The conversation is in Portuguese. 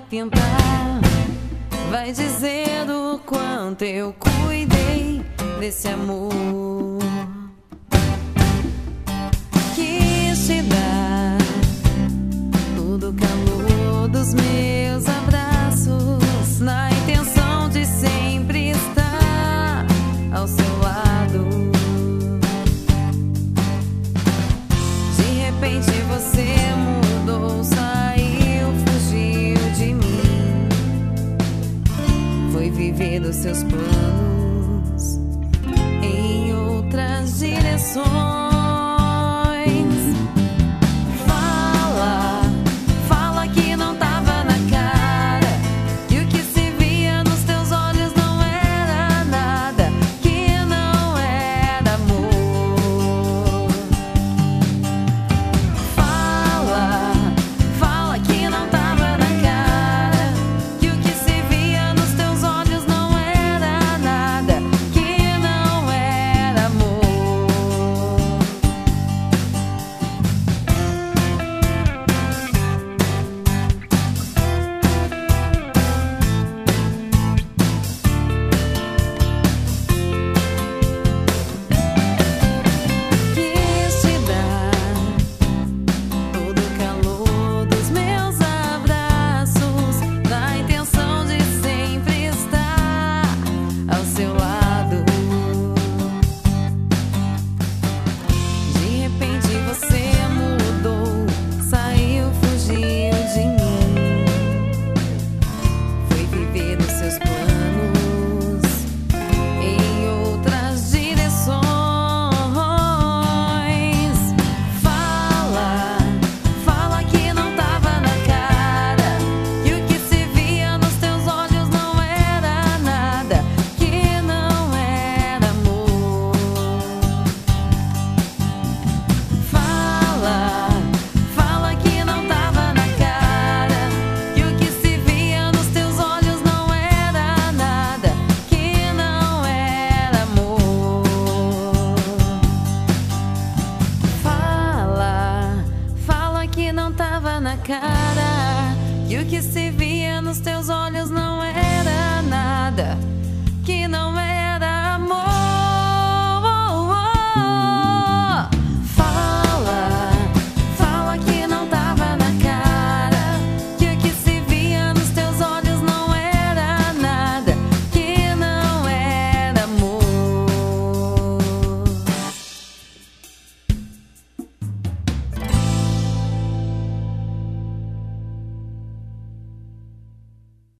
pintar. Vai dizendo o quanto eu cuidei desse amor. Quis te dar todo o calor dos meus abraços, na intenção de sempre estar ao seu lado. De repente você mudou, saiu, fugiu de mim. Foi viver dos seus planos em outras direções. Na cara, e o que se via nos teus olhos não era nada.